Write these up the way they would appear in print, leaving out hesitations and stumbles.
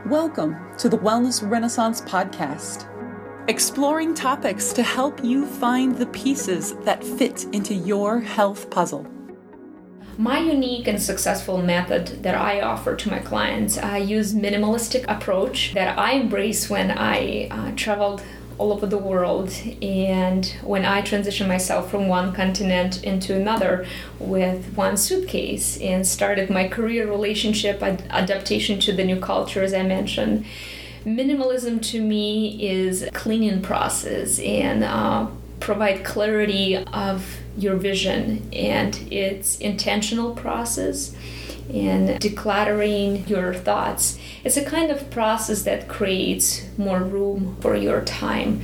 Welcome to the Wellness Renaissance podcast, exploring topics to help you find the pieces that fit into your health puzzle. My unique and successful method that I offer to my clients, I use minimalistic approach that I embrace when I traveled all over the world and when I transitioned myself from one continent into another with one suitcase and started my career, relationship, adaptation to the new culture, as I mentioned. Minimalism to me is a cleaning process and provide clarity of your vision, and it's intentional process and decluttering your thoughts. It's a kind of process that creates more room for your time.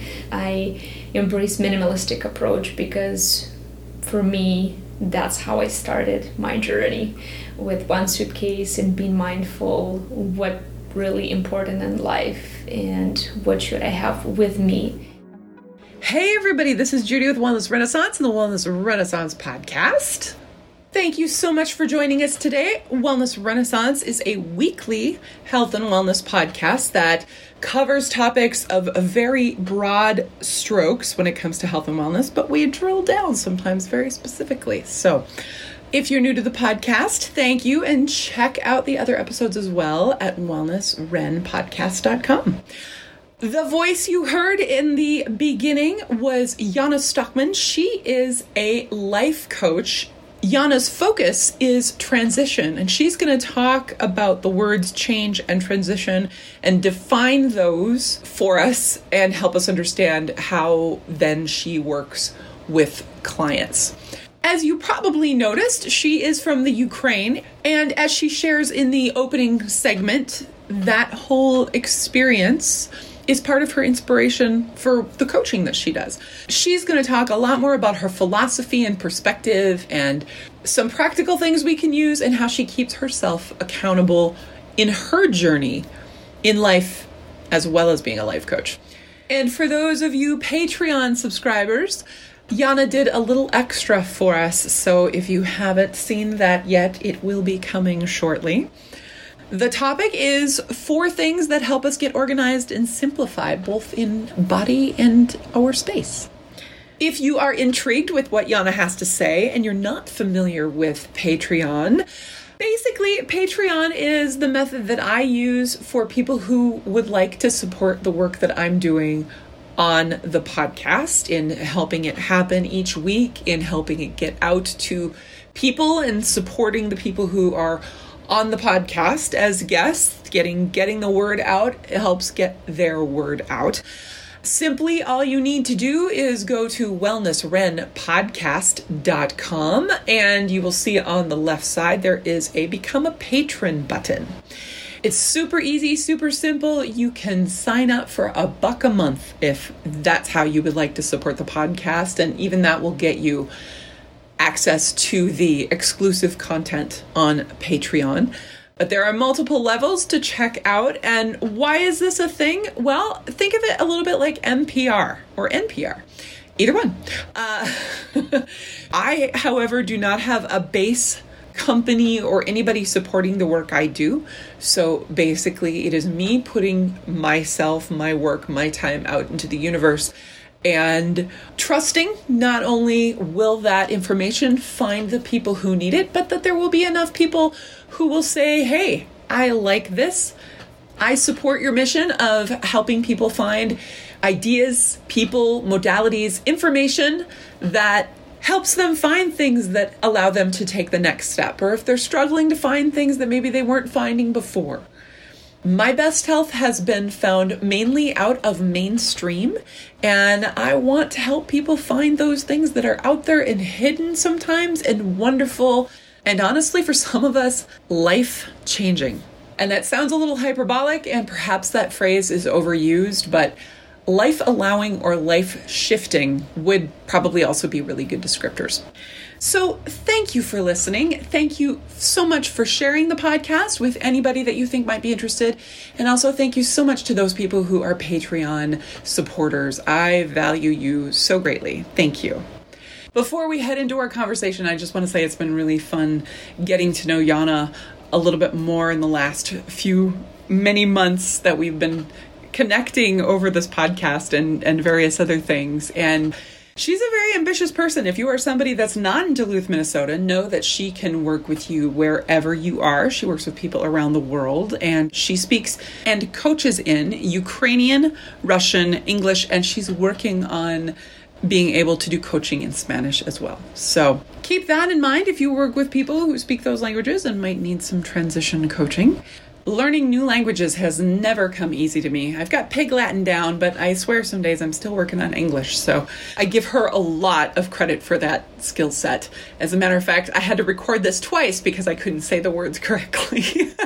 I embrace minimalistic approach because for me, that's how I started my journey with one suitcase and being mindful what really important in life and what should I have with me. Hey everybody, this is Judy with Wellness Renaissance and the Wellness Renaissance podcast. Thank you so much for joining us today. Wellness Renaissance is a weekly health and wellness podcast that covers topics of very broad strokes when it comes to health and wellness, but we drill down sometimes very specifically. So if you're new to the podcast, thank you, and check out the other episodes as well at wellnessrenpodcast.com. The voice you heard in the beginning was Jana Stockman. She is a life coach. Jana's focus is transition, and she's going to talk about the words change and transition and define those for us and help us understand how then she works with clients. As you probably noticed, she is from the Ukraine, and as she shares in the opening segment, that whole experience is part of her inspiration for the coaching that she does. She's going to talk a lot more about her philosophy and perspective and some practical things we can use and how she keeps herself accountable in her journey in life as well as being a life coach. And for those of you Patreon subscribers, Jana did a little extra for us. So if you haven't seen that yet, it will be coming shortly. The topic is 4 things that help us get organized and simplified, both in body and our space. If you are intrigued with what Jana has to say and you're not familiar with Patreon, basically Patreon is the method that I use for people who would like to support the work that I'm doing on the podcast, in helping it happen each week, in helping it get out to people and supporting the people who are on the podcast as guests, getting the word out. It helps get their word out. Simply, all you need to do is go to wellnessrenpodcast.com, and you will see on the left side there is a Become a Patron button. It's super easy, super simple. You can sign up for $1 a month if that's how you would like to support the podcast, and even that will get you access to the exclusive content on Patreon. But there are multiple levels to check out. And why is this a thing? Well, think of it a little bit like NPR or NPR. Either one. I, however, do not have a base company or anybody supporting the work I do. So basically, it is me putting myself, my work, my time out into the universe and trusting not only will that information find the people who need it, but that there will be enough people who will say, hey, I like this. I support your mission of helping people find ideas, people, modalities, information that helps them find things that allow them to take the next step, or if they're struggling to find things that maybe they weren't finding before. My best health has been found mainly out of mainstream, and I want to help people find those things that are out there and hidden sometimes and wonderful, and honestly, for some of us, life-changing. And that sounds a little hyperbolic, and perhaps that phrase is overused, but life-allowing or life-shifting would probably also be really good descriptors. So thank you for listening. Thank you so much for sharing the podcast with anybody that you think might be interested. And also thank you so much to those people who are Patreon supporters. I value you so greatly. Thank you. Before we head into our conversation, I just want to say it's been really fun getting to know Jana a little bit more in the last few many months that we've been connecting over this podcast and various other things. And she's a very ambitious person. If you are somebody that's not in Duluth, Minnesota, know that she can work with you wherever you are. She works with people around the world, and she speaks and coaches in Ukrainian, Russian, English, and she's working on being able to do coaching in Spanish as well. So keep that in mind if you work with people who speak those languages and might need some transition coaching. Learning new languages has never come easy to me. I've got Pig Latin down, but I swear some days I'm still working on English. So I give her a lot of credit for that skill set. As a matter of fact, I had to record this twice because I couldn't say the words correctly.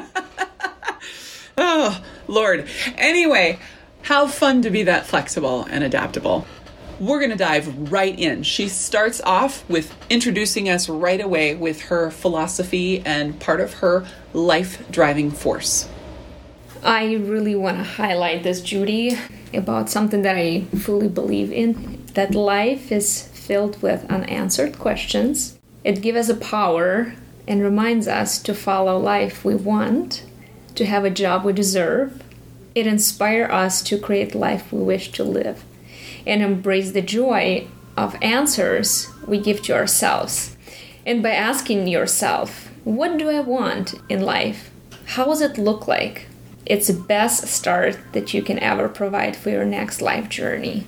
Oh, Lord. Anyway, how fun to be that flexible and adaptable. We're going to dive right in. She starts off with introducing us right away with her philosophy and part of her life driving force. I really want to highlight this, Judy, about something that I fully believe in, that life is filled with unanswered questions. It gives us a power and reminds us to follow life we want, to have a job we deserve. It inspires us to create life we wish to live, and embrace the joy of answers we give to ourselves. And by asking yourself, what do I want in life? How does it look like? It's the best start that you can ever provide for your next life journey.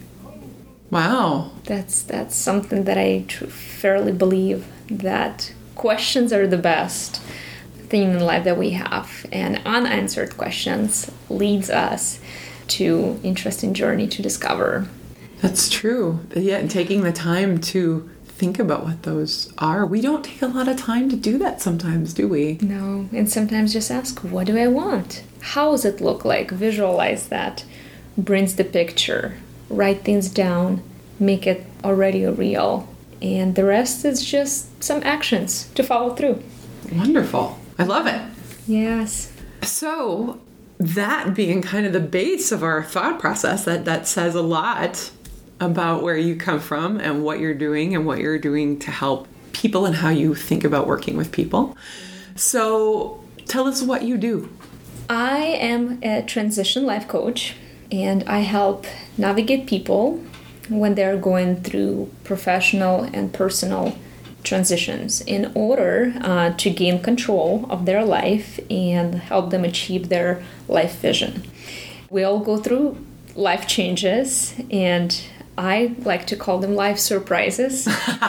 Wow. That's something that I fairly believe, that questions are the best thing in life that we have. And unanswered questions leads us to interesting journey to discover. That's true. Yeah, and taking the time to think about what those are. We don't take a lot of time to do that sometimes, do we? No, and sometimes just ask, what do I want? How does it look like? Visualize that. Brings the picture. Write things down. Make it already real. And the rest is just some actions to follow through. Wonderful. I love it. Yes. So that being kind of the base of our thought process, that says a lot about where you come from and what you're doing to help people and how you think about working with people. So tell us what you do. I am a transition life coach, and I help navigate people when they're going through professional and personal transitions in order to gain control of their life and help them achieve their life vision. We all go through life changes, and I like to call them life surprises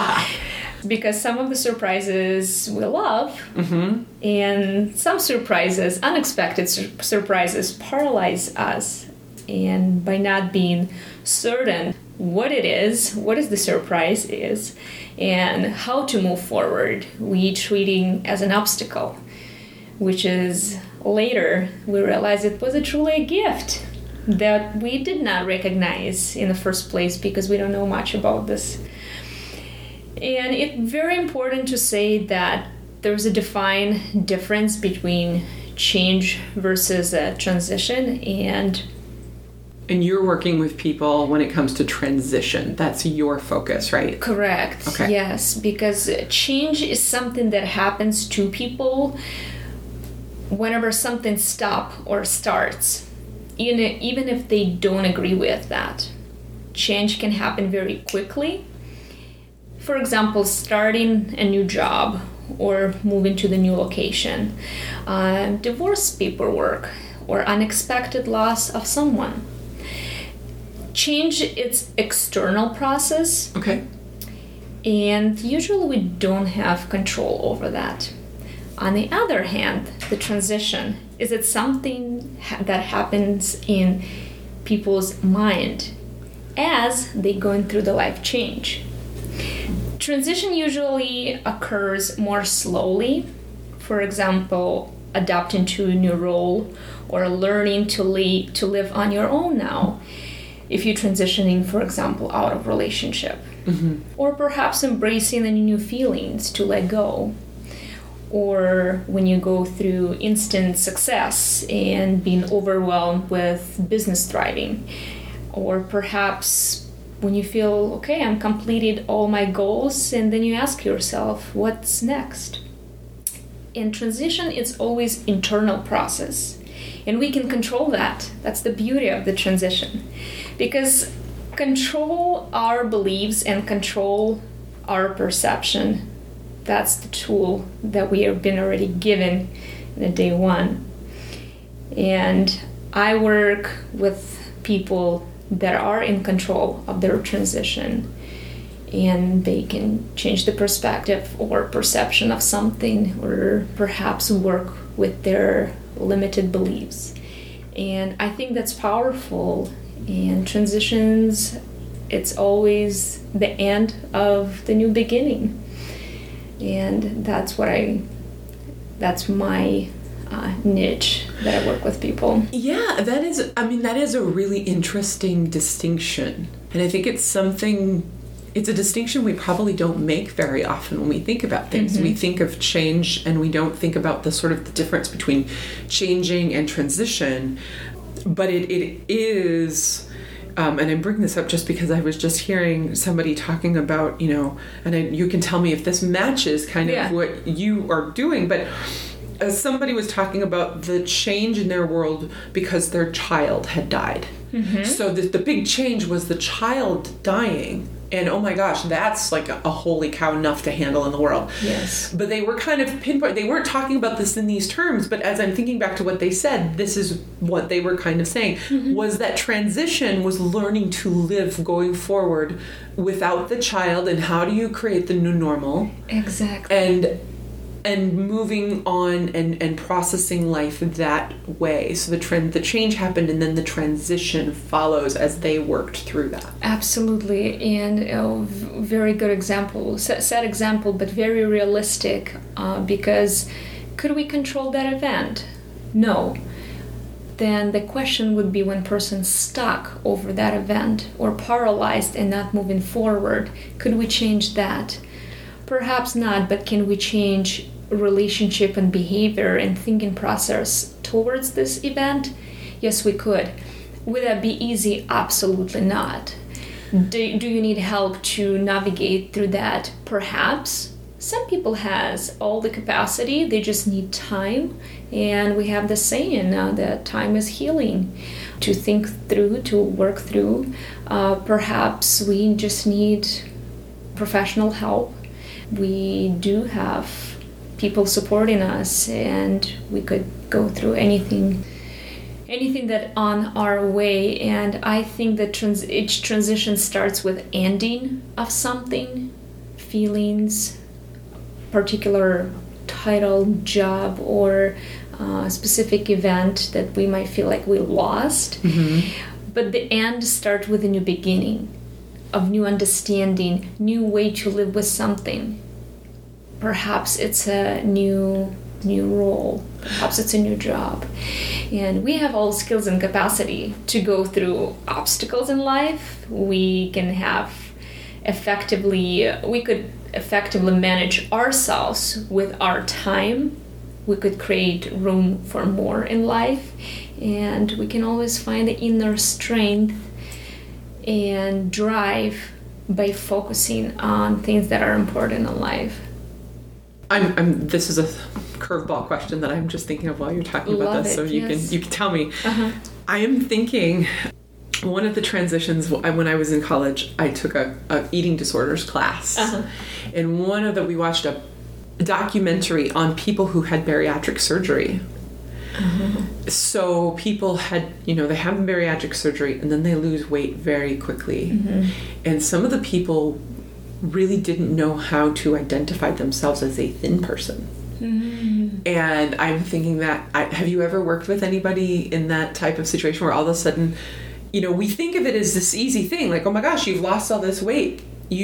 because some of the surprises we love, mm-hmm. and some surprises, unexpected surprises, paralyze us. And by not being certain what the surprise is, and how to move forward, we treating as an obstacle, which is later we realize it was truly a gift that we did not recognize in the first place because we don't know much about this. And it's very important to say that there's a defined difference between change versus a transition. And you're working with people when it comes to transition. That's your focus, right? Correct. Okay. Yes, because change is something that happens to people whenever something stops or starts. Even if they don't agree with that. Change can happen very quickly. For example, starting a new job or moving to the new location, divorce paperwork, or unexpected loss of someone. Change its external process. Okay. And usually we don't have control over that. On the other hand, the transition, is it something that happens in people's mind as they're going through the life change? Transition usually occurs more slowly. For example, adapting to a new role or learning to live on your own now. If you're transitioning, for example, out of relationship, mm-hmm. or perhaps embracing any new feelings to let go. Or when you go through instant success and being overwhelmed with business thriving. Or perhaps when you feel, okay, I'm completed all my goals, and then you ask yourself, what's next? In transition, it's always internal process. And we can control that. That's the beauty of the transition. Because control our beliefs and control our perception, that's the tool that we have been already given in the day one. And I work with people that are in control of their transition, and they can change the perspective or perception of something, or perhaps work with their limited beliefs. And I think that's powerful. And transitions, it's always the end of the new beginning. And that's my niche that I work with people. Yeah, that is a really interesting distinction. And I think it's a distinction we probably don't make very often when we think about things. Mm-hmm. We think of change and we don't think about the sort of the difference between changing and transition. But it is, and I'm bringing this up just because I was just hearing somebody talking about, you can tell me if this matches kind of what you are doing, but somebody was talking about the change in their world because their child had died. Mm-hmm. So the big change was the child dying. And oh my gosh, that's like a holy cow enough to handle in the world. Yes. But they were kind of pinpoint. They weren't talking about this in these terms, but as I'm thinking back to what they said, this is what they were kind of saying, was that transition was learning to live going forward without the child, and how do you create the new normal. Exactly. And moving on and processing life that way. So the change happened, and then the transition follows as they worked through that. Absolutely. And a very good example, sad example, but very realistic, because could we control that event? No. Then the question would be, when person's stuck over that event or paralyzed and not moving forward, could we change that? Perhaps not, but can we change relationship and behavior and thinking process towards this event? Yes, we could. Would that be easy? Absolutely not. Do you need help to navigate through that? Perhaps. Some people has all the capacity, they just need time. And we have the saying that time is healing. To think through, to work through. Perhaps we just need professional help. We do have people supporting us, and we could go through anything that on our way. And I think that each transition starts with ending of something, feelings, particular title, job, or specific event that we might feel like we lost. Mm-hmm. But the end starts with a new beginning, of new understanding, new way to live with something. Perhaps it's a new role. Perhaps it's a new job. And we have all skills and capacity to go through obstacles in life. We could effectively manage ourselves with our time. We could create room for more in life. And we can always find the inner strength and drive by focusing on things that are important in life. This is a curveball question that I'm just thinking of while you're talking about this, so you can tell me. Uh-huh. I am thinking, one of the transitions when I was in college, I took a eating disorders class, and we watched a documentary on people who had bariatric surgery. Uh-huh. So people had, they have bariatric surgery and then they lose weight very quickly, and some of the people really didn't know how to identify themselves as a thin person. Mm-hmm. And I'm thinking that, have you ever worked with anybody in that type of situation where all of a sudden, we think of it as this easy thing, like, oh my gosh, you've lost all this weight.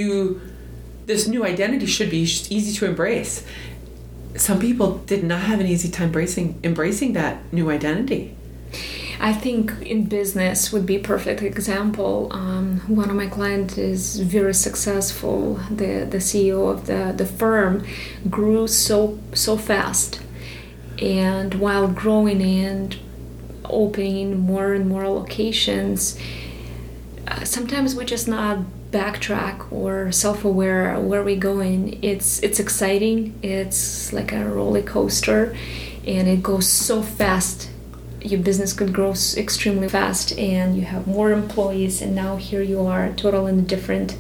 This new identity should be easy to embrace. Some people did not have an easy time embracing that new identity. I think in business would be a perfect example. One of my clients is very successful. The CEO of the firm grew so fast, and while growing and opening more and more locations, sometimes we just not backtrack or self-aware where we're going. It's exciting. It's like a roller coaster, and it goes so fast your business could grow extremely fast and you have more employees, and now here you are totally in a different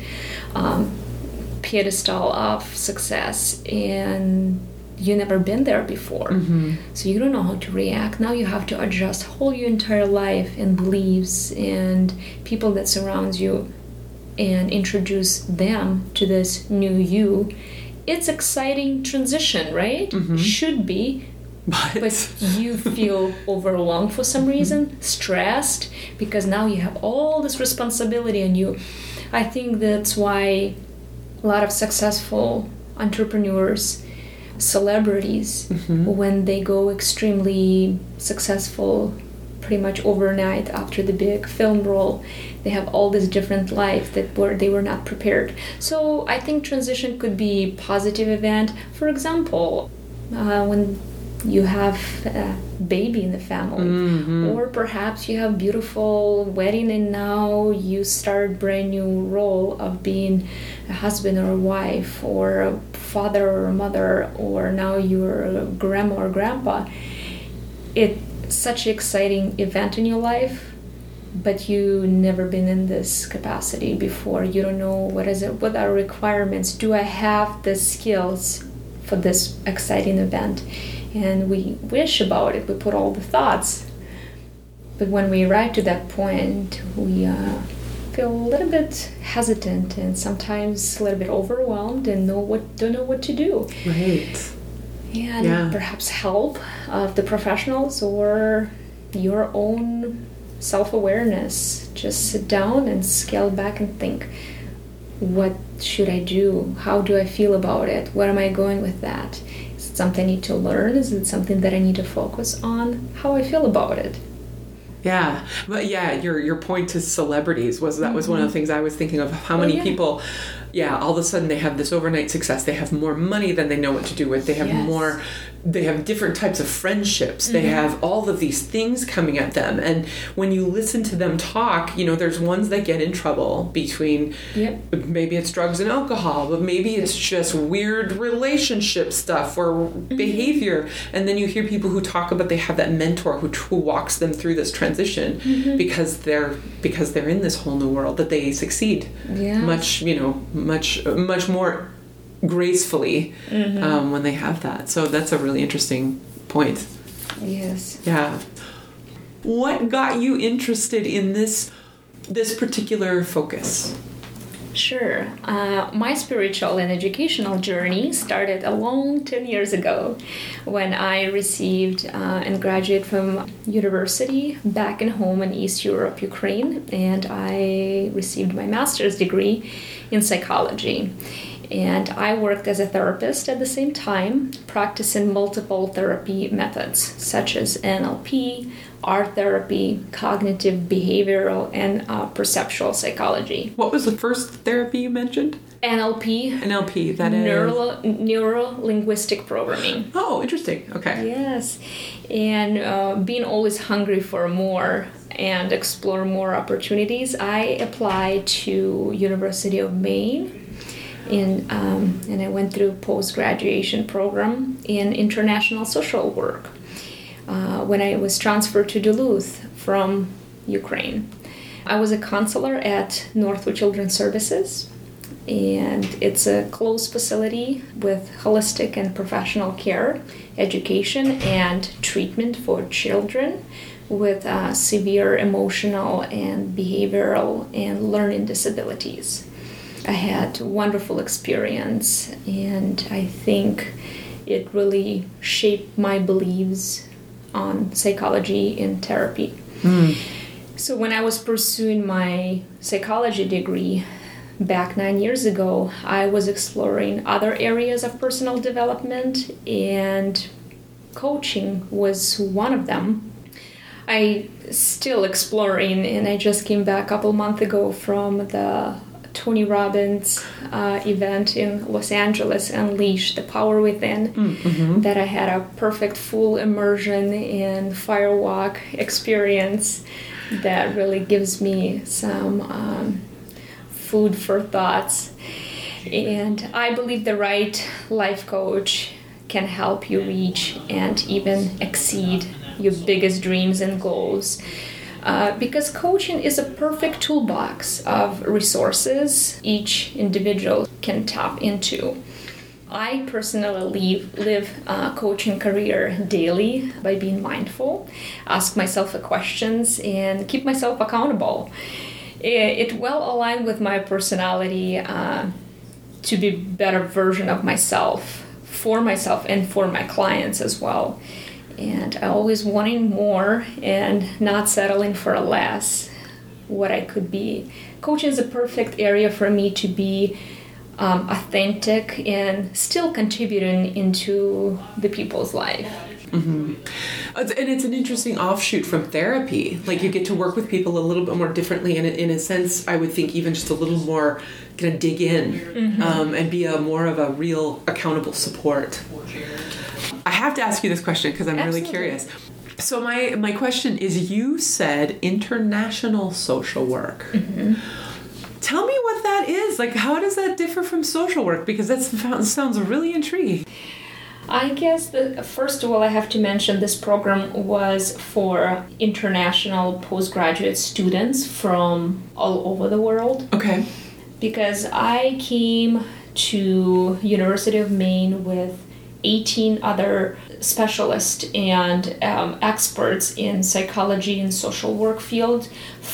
pedestal of success, and you never been there before. So you don't know how to react. Now you have to adjust whole your entire life and beliefs and people that surrounds you and introduce them to this new you. It's exciting transition, right? Should be. But you feel overwhelmed for some reason, stressed, because now you have all this responsibility on you. I think that's why a lot of successful entrepreneurs, celebrities, when they go extremely successful pretty much overnight after the big film role, they have all this different life that they were not prepared. So I think transition could be a positive event. For example, when you have a baby in the family, or perhaps you have beautiful wedding and now you start brand new role of being a husband or a wife or a father or a mother, or now you're a grandma or grandpa. It's such an exciting event in your life, but you never been in this capacity before. You don't know what are requirements. Do I have the skills for this exciting event? And we wish about it, we put all the thoughts. But when we arrive to that point, we feel a little bit hesitant and sometimes a little bit overwhelmed and don't know what to do. Right. And perhaps help of the professionals or your own self-awareness. Just sit down and scale back and think, what should I do? How do I feel about it? Where am I going with that? Is it something I need to learn? Is it something that I need to focus on? How I feel about it? Yeah, but your point to celebrities was one of the things I was thinking of. How many people, all of a sudden they have this overnight success. They have more money than they know what to do with. They have more. They have different types of friendships. They have all of these things coming at them. And when you listen to them talk, there's ones that get in trouble between, maybe it's drugs and alcohol, but maybe it's just weird relationship stuff or behavior. And then you hear people who talk about they have that mentor who walks them through this transition because they're in this whole new world, that they succeed much more gracefully when they have that. So that's a really interesting point. Yes. Yeah. What got you interested in this particular focus? Sure. My spiritual and educational journey started a long 10 years ago when I received and graduated from university back in home in East Europe, Ukraine, and I received my master's degree in psychology. And I worked as a therapist at the same time, practicing multiple therapy methods such as NLP, art therapy, cognitive behavioral, and perceptual psychology. What was the first therapy you mentioned? NLP, that is... Neuro-linguistic programming. Oh, interesting. Okay. Yes. And being always hungry for more and explore more opportunities, I applied to University of Maine. And I went through a post-graduation program in international social work when I was transferred to Duluth from Ukraine. I was a counselor at Northwood Children's Services, and it's a closed facility with holistic and professional care, education, and treatment for children with severe emotional and behavioral and learning disabilities. I had a wonderful experience, and I think it really shaped my beliefs on psychology and therapy. So when I was pursuing my psychology degree back 9 years ago, I was exploring other areas of personal development, and coaching was one of them. I still exploring, and I just came back a couple months ago from the Tony Robbins event in Los Angeles, Unleash the Power Within, that I had a perfect full immersion in firewalk experience that really gives me some food for thoughts. And I believe the right life coach can help you reach and even exceed your biggest dreams and goals. Because coaching is a perfect toolbox of resources each individual can tap into. I personally live a coaching career daily by being mindful, ask myself the questions, and keep myself accountable. It well aligned with my personality to be a better version of myself and for my clients as well. And I always wanting more and not settling for less what I could be. Coaching is a perfect area for me to be authentic and still contributing into the people's life. Mm-hmm. And it's an interesting offshoot from therapy. Like, you get to work with people a little bit more differently, and in a sense, I would think even just a little more kind of dig in, and be more of a real accountable support. I have to ask you this question because I'm really curious. So my question is, you said international social work. Mm-hmm. Tell me what that is. Like, how does that differ from social work? Because that sounds really intriguing. I guess, first of all, I have to mention this program was for international postgraduate students from all over the world. Okay. Because I came to University of Maine with 18 other specialists and experts in psychology and social work field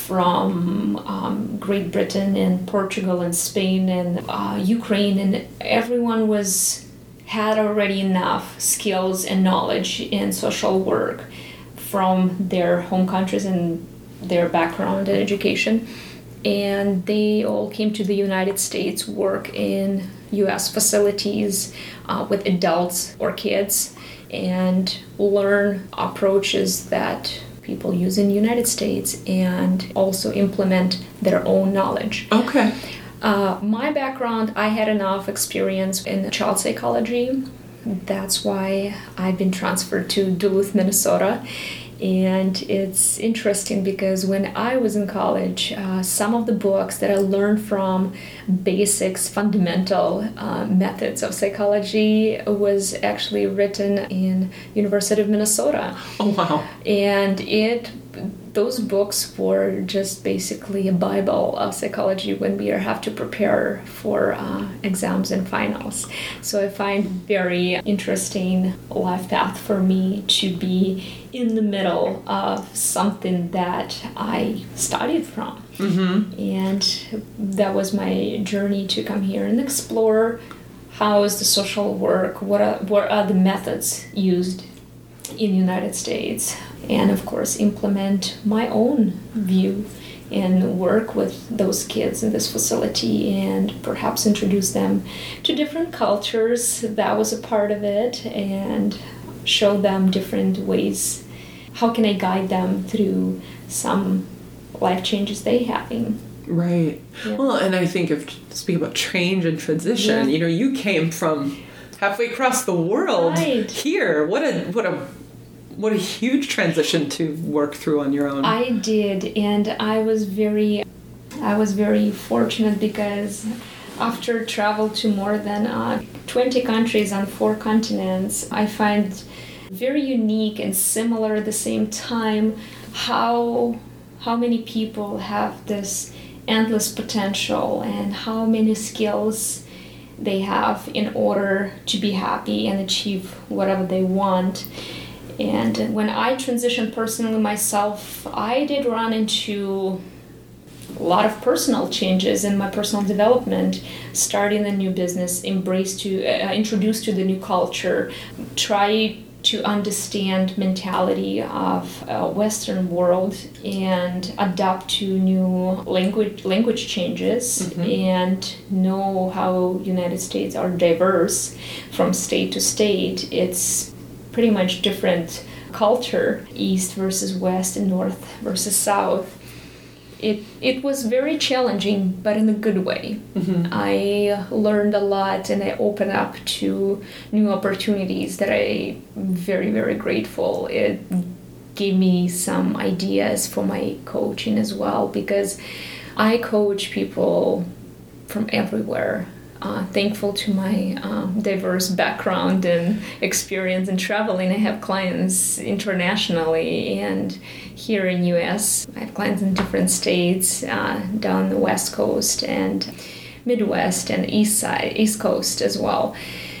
from Great Britain and Portugal and Spain and Ukraine, and everyone had already enough skills and knowledge in social work from their home countries and their background and education. And they all came to the United States, work in U.S. facilities with adults or kids, and learn approaches that people use in the United States and also implement their own knowledge. Okay. My background, I had enough experience in child psychology. That's why I've been transferred to Duluth, Minnesota. And it's interesting because when I was in college, some of the books that I learned from basics, fundamental methods of psychology was actually written in University of Minnesota. Oh, wow. And those books were just basically a Bible of psychology when we have to prepare for exams and finals. So I find very interesting life path for me to be in the middle of something that I studied from. Mm-hmm. And that was my journey to come here and explore how is the social work, what are the methods used in the United States, and of course implement my own view and work with those kids in this facility and perhaps introduce them to different cultures. That was a part of it, and show them different ways. How can I guide them through some life changes they having? Right. Yeah. Well, and I think speak about change and transition. Yeah. You came from halfway across the world here. What a huge transition to work through on your own. I did, and I was very fortunate because after travel to more than 20 countries on 4 continents, I find very unique and similar at the same time how many people have this endless potential and how many skills they have in order to be happy and achieve whatever they want. And when I transitioned personally myself, I did run into a lot of personal changes in my personal development, starting a new business, introduced to the new culture, try to understand mentality of Western world and adapt to new language changes, mm-hmm. and know how United States are diverse from state to state. It's pretty much different culture, East versus West and North versus South. It was very challenging, but in a good way. Mm-hmm. I learned a lot and I opened up to new opportunities that I'm very, very grateful. It gave me some ideas for my coaching as well, because I coach people from everywhere. thankful to my diverse background and experience in traveling. I have clients internationally and here in U.S. I have clients in different states, down the West Coast and Midwest and East Coast as well.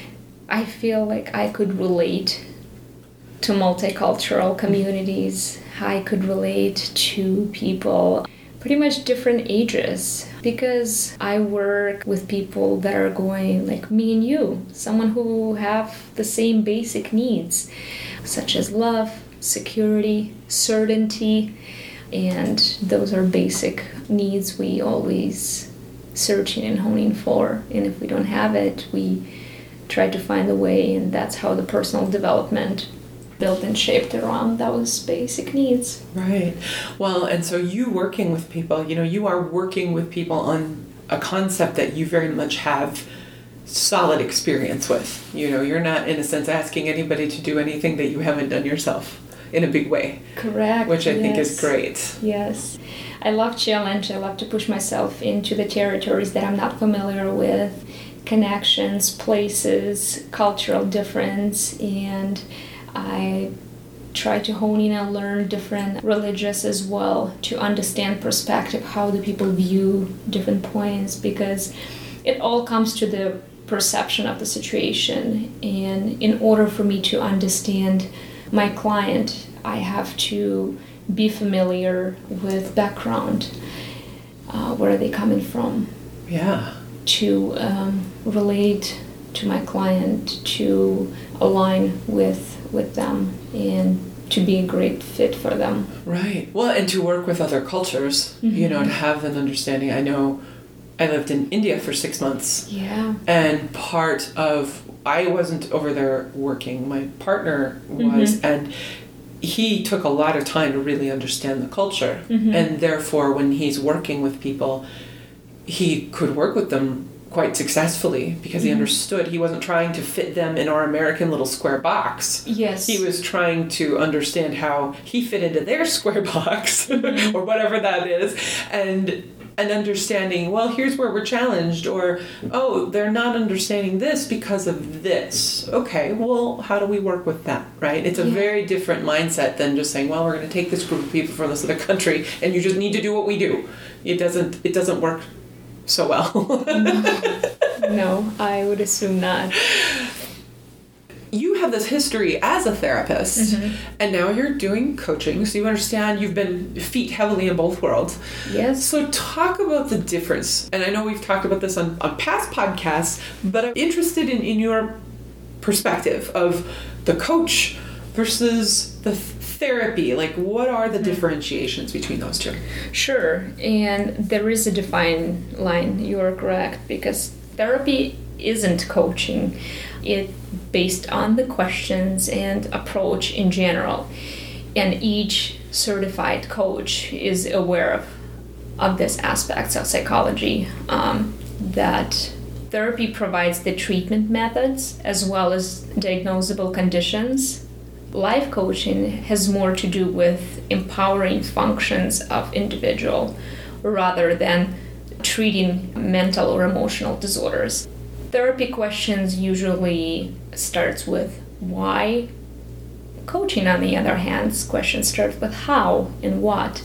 I feel like I could relate to multicultural communities. I could relate to people pretty much different ages because I work with people that are going like me and you, someone who have the same basic needs such as love, security, certainty, and those are basic needs we always searching and honing for, and if we don't have it, we try to find a way, and that's how the personal development built and shaped around those basic needs. Right. Well, and so you working with people, you are working with people on a concept that you very much have solid experience with. You're not, in a sense, asking anybody to do anything that you haven't done yourself in a big way. Correct. Which I think is great. Yes. I love challenge. I love to push myself into the territories that I'm not familiar with, connections, places, cultural difference, and I try to hone in and learn different religions as well to understand perspective, how do people view different points, because it all comes to the perception of the situation. And in order for me to understand my client, I have to be familiar with background, where are they coming from? Yeah. To relate to my client, to align with them, and to be a great fit for them. Right. Well, and to work with other cultures, to have an understanding. I know I lived in India for 6 months. Yeah. And I wasn't over there working. My partner was, and he took a lot of time to really understand the culture. And therefore, when he's working with people, he could work with them quite successfully because he understood. He wasn't trying to fit them in our American little square box. Yes. He was trying to understand how he fit into their square box or whatever that is, and understanding, well, here's where we're challenged, or, oh, they're not understanding this because of this. Okay, well, how do we work with that, right? It's a very different mindset than just saying, well, we're going to take this group of people from this other country and you just need to do what we do. It doesn't work so well. No, I would assume not. You have this history as a therapist, and now you're doing coaching, so you understand you've been feet heavily in both worlds. Yes. So talk about the difference. And I know we've talked about this on past podcasts, but I'm interested in your perspective of the coach versus the therapy. Like, what are the differentiations between those two? Sure. And there is a defined line. You are correct, because therapy isn't coaching. It's based on the questions and approach in general. And each certified coach is aware of this aspects of psychology, that therapy provides the treatment methods as well as diagnosable conditions. Life coaching has more to do with empowering functions of individual rather than treating mental or emotional disorders. Therapy questions usually starts with why. Coaching, on the other hand, questions start with how and what.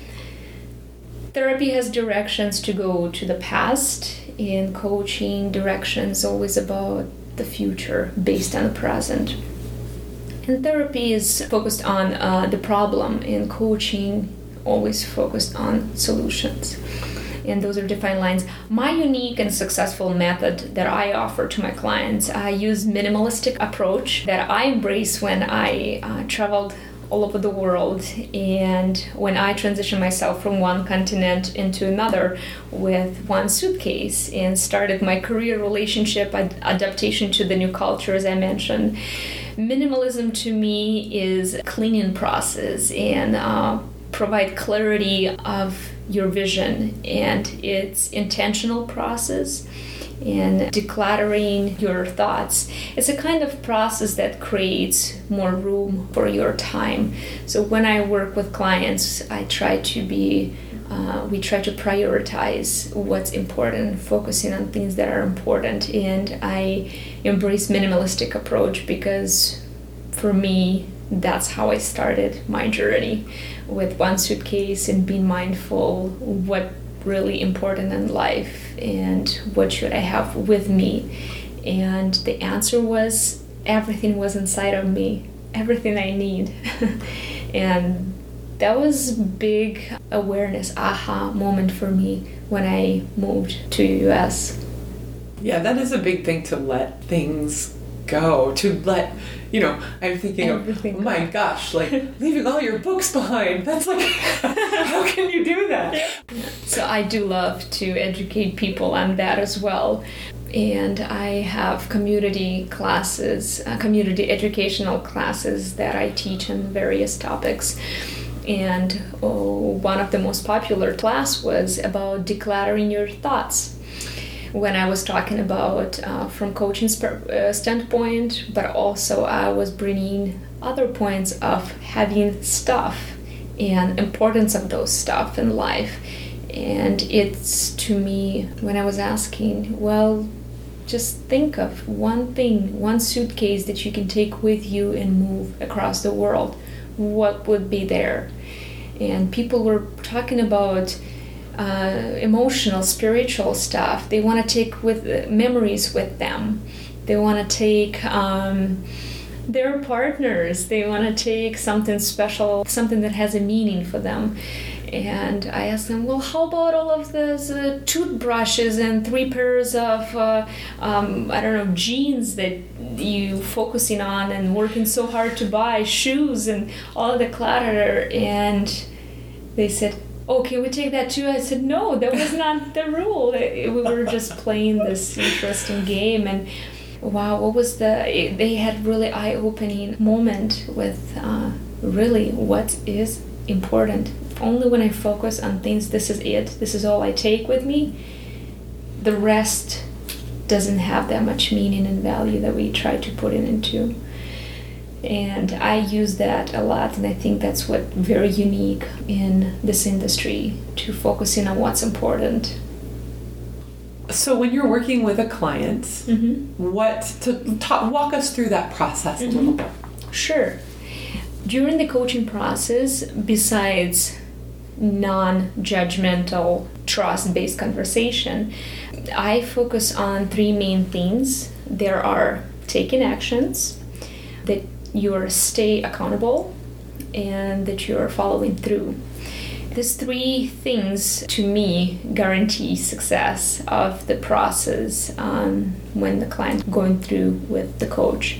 Therapy has directions to go to the past, and coaching directions always about the future based on the present. And therapy is focused on the problem, and coaching always focused on solutions. And those are defined lines. My unique and successful method that I offer to my clients, I use minimalistic approach that I embrace when I traveled all over the world, and when I transitioned myself from one continent into another with one suitcase and started my career, relationship, adaptation to the new culture, as I mentioned. Minimalism to me is a cleaning process and provide clarity of your vision, and it's intentional process, and decluttering your thoughts. It's a kind of process that creates more room for your time. So when I work with clients, I try to we try to prioritize what's important, focusing on things that are important, and I embrace minimalistic approach because for me, that's how I started my journey, with one suitcase and being mindful what really important in life and what should I have with me. And the answer was everything was inside of me, everything I need. And that was big awareness, aha moment for me when I moved to US. Yeah, that is a big thing, to let things go, to let, I'm thinking Everything of, oh my gosh, like leaving all your books behind. That's like, how can you do that? So I do love to educate people on that as well. And I have community classes, community educational classes that I teach on various topics. And one of the most popular class was about decluttering your thoughts. When I was talking about from coaching standpoint, but also I was bringing other points of having stuff and importance of those stuff in life. And it's, to me, when I was asking, well, just think of one thing, one suitcase that you can take with you and move across the world. What would be there? And people were talking about emotional, spiritual stuff. They want to take with memories with them. They want to take their partners. They want to take something special, something that has a meaning for them. And I asked them, well, how about all of those toothbrushes and 3 pairs of, jeans that you focusing on and working so hard to buy, shoes and all of the clutter? And they said, oh, can we take that too? I said, no, that was not the rule. We were just playing this interesting game. And wow, they had really eye-opening moment with really what is important. Only when I focus on things, this is it, this is all I take with me, the rest doesn't have that much meaning and value that we try to put it into. And I use that a lot, and I think that's what very unique in this industry, to focusing on what's important. So when you're working with a client, walk us through that process a little bit. Sure. During the coaching process, besides non-judgmental, trust-based conversation, I focus on 3 main things. There are taking actions, that you stay accountable, and that you are following through. These 3 things, to me, guarantee success of the process when the client going through with the coach.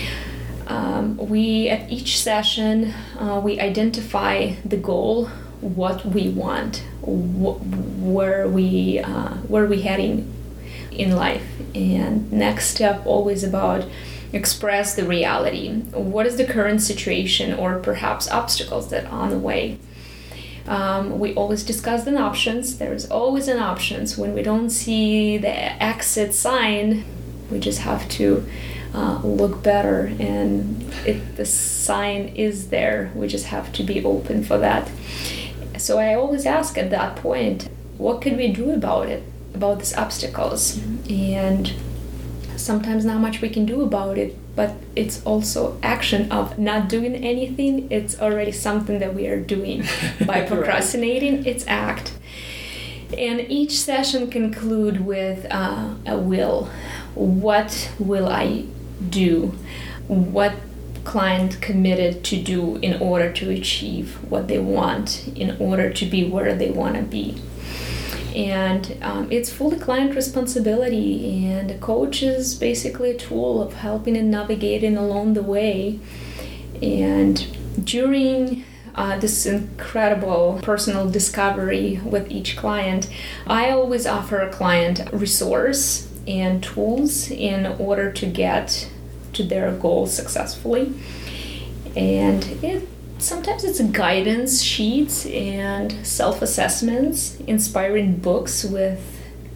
We, at each session, we identify the goal, what we want, where we heading in life, and next step always about express the reality. What is the current situation, or perhaps obstacles that are on the way? We always discuss the options. There's always an options. When we don't see the exit sign, we just have to look better, and if the sign is there, we just have to be open for that. So I always ask at that point, what can we do about it, about these obstacles? And sometimes not much we can do about it, but it's also action of not doing anything. It's already something that we are doing. By procrastinating, right. It's act. And each session conclude with a will. What will I do? What client committed to do in order to achieve what they want, in order to be where they want to be. And it's fully client responsibility, and a coach is basically a tool of helping and navigating along the way. And during this incredible personal discovery with each client, I always offer a client a resource and tools in order to get to their goals successfully. And sometimes it's guidance sheets and self-assessments, inspiring books with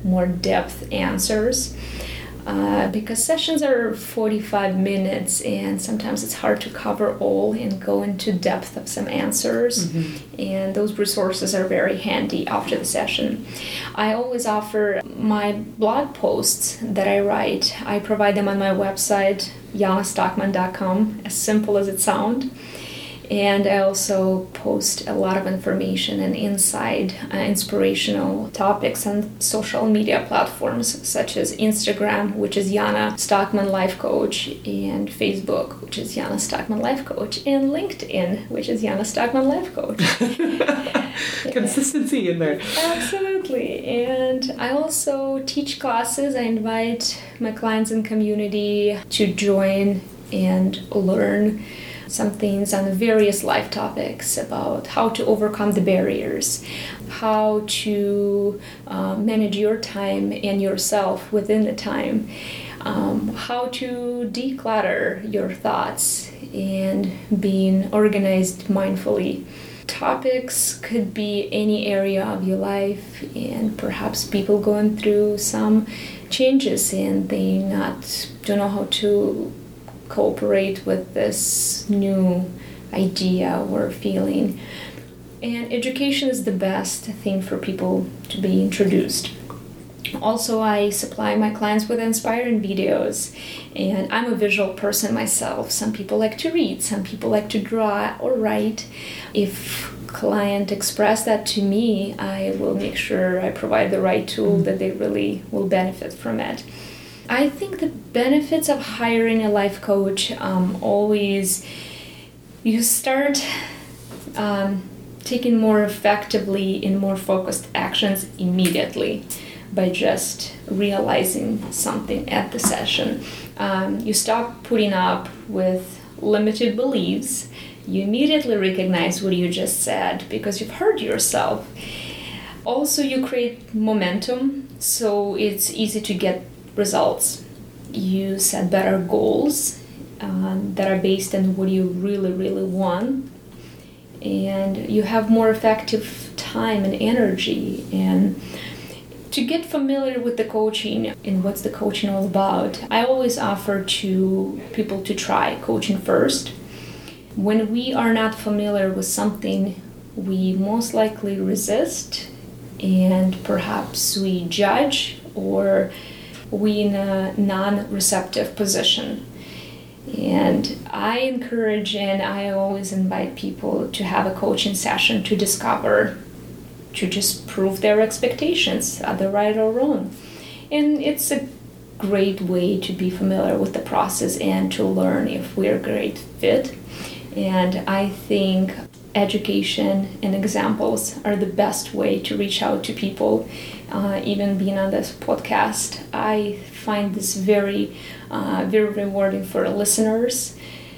more depth answers. Because sessions are 45 minutes and sometimes it's hard to cover all and go into depth of some answers. And those resources are very handy after the session. I always offer my blog posts that I write. I provide them on my website, janastockman.com, as simple as it sounds. And I also post a lot of information and inspirational topics on social media platforms such as Instagram, which is Jana Stockman Life Coach, and Facebook, which is Jana Stockman Life Coach, and LinkedIn, which is Jana Stockman Life Coach. Consistency in there. Absolutely. And I also teach classes. I invite my clients and community to join and learn some things on various life topics about how to overcome the barriers, how to manage your time and yourself within the time, how to declutter your thoughts and being organized mindfully. Topics could be any area of your life, and perhaps people going through some changes and they don't know how to cooperate with this new idea or feeling. And education is the best thing for people to be introduced. Also, I supply my clients with inspiring videos, and I'm a visual person myself. Some people like to read, some people like to draw or write. If client express that to me, I will make sure I provide the right tool that they really will benefit from it. I think the benefits of hiring a life coach always, you start taking more effectively and more focused actions immediately by just realizing something at the session. You stop putting up with limited beliefs. You immediately recognize what you just said because you've heard yourself. Also, you create momentum, so it's easy to get results. You set better goals that are based on what you really, really want, and you have more effective time and energy. And to get familiar with the coaching and what's the coaching all about, I always offer to people to try coaching first. When we are not familiar with something, we most likely resist, and perhaps we judge, or we in a non-receptive position. And I encourage and I always invite people to have a coaching session to discover, to just prove their expectations, either right or wrong. And it's a great way to be familiar with the process and to learn if we're a great fit. And I think education and examples are the best way to reach out to people. Even being on this podcast, I find this very, very rewarding for listeners